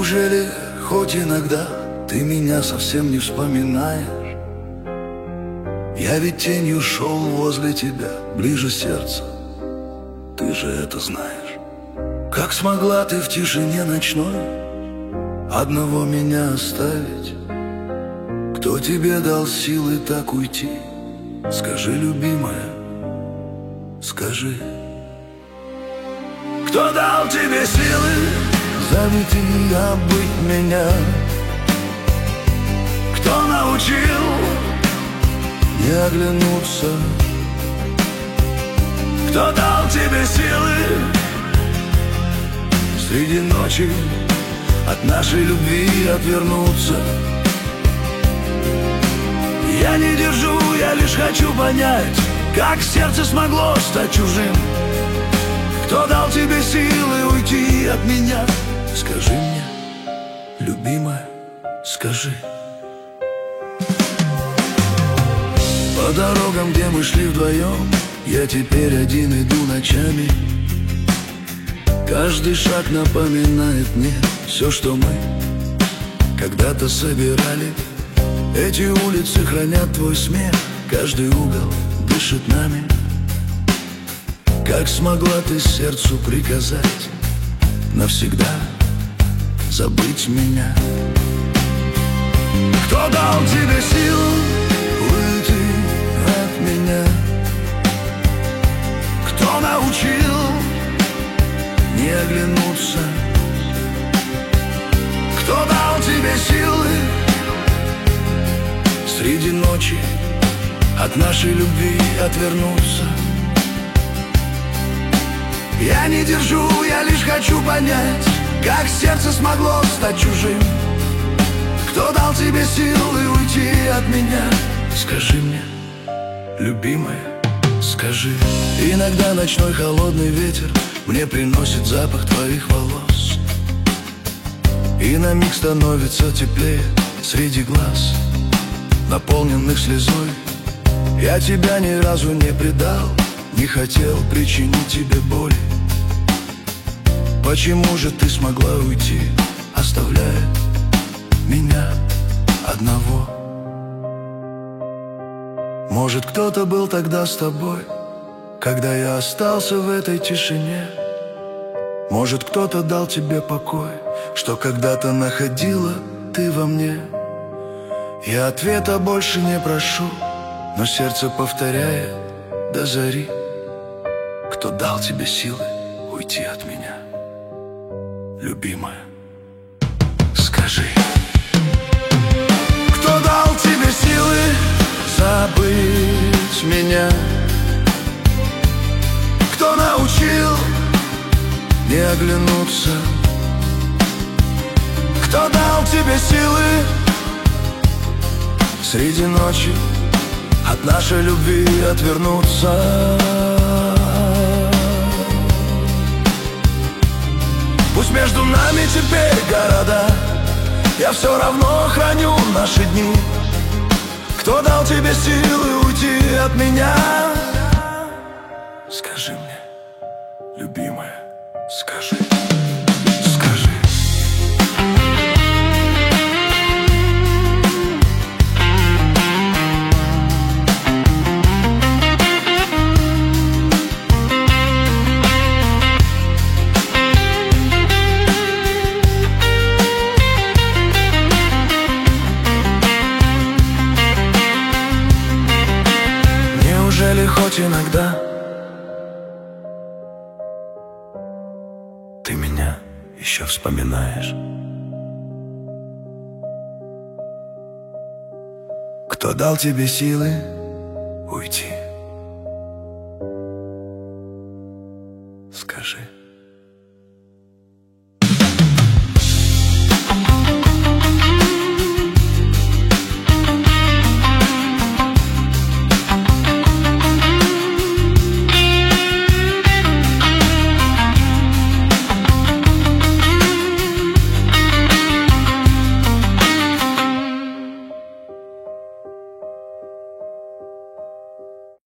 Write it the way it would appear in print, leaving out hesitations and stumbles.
Неужели хоть иногда ты меня совсем не вспоминаешь? Я ведь тенью шел возле тебя, ближе сердца, ты же это знаешь. Как смогла ты в тишине ночной одного меня оставить? Кто тебе дал силы так уйти? Скажи, любимая, скажи. Кто дал тебе силы забыть и обыть меня? Кто научил не оглянуться? Кто дал тебе силы среди ночи от нашей любви отвернуться? Я не держу, я лишь хочу понять, как сердце смогло стать чужим. Кто дал тебе силы уйти от меня? Скажи мне, любимая, скажи. По дорогам, где мы шли вдвоем, я теперь один иду ночами. Каждый шаг напоминает мне все, что мы когда-то собирали. Эти улицы хранят твой смех, каждый угол дышит нами. Как смогла ты сердцу приказать навсегда забыть меня? Кто дал тебе силу уйти от меня? Кто научил не оглянуться? Кто дал тебе силы среди ночи от нашей любви отвернуться? Я не держу, я лишь хочу понять, как сердце смогло стать чужим. Кто дал тебе силы уйти от меня? Скажи мне, любимая, скажи. Иногда ночной холодный ветер мне приносит запах твоих волос, и на миг становится теплее среди глаз, наполненных слезой. Я тебя ни разу не предал, не хотел причинить тебе боли. Почему же ты смогла уйти, оставляя меня одного? Может, кто-то был тогда с тобой, когда я остался в этой тишине? Может, кто-то дал тебе покой, что когда-то находила ты во мне? Я ответа больше не прошу, но сердце повторяет до зари. Кто дал тебе силы уйти от меня, любимая, скажи. Кто дал тебе силы забыть меня? Кто научил не оглянуться? Кто дал тебе силы среди ночи от нашей любви отвернуться? Пусть между нами теперь города, я все равно храню наши дни. Кто дал тебе силы уйти от меня? Скажи мне, любимая, скажи, скажи. Неужели хоть иногда ты меня еще вспоминаешь? Кто дал тебе силы уйти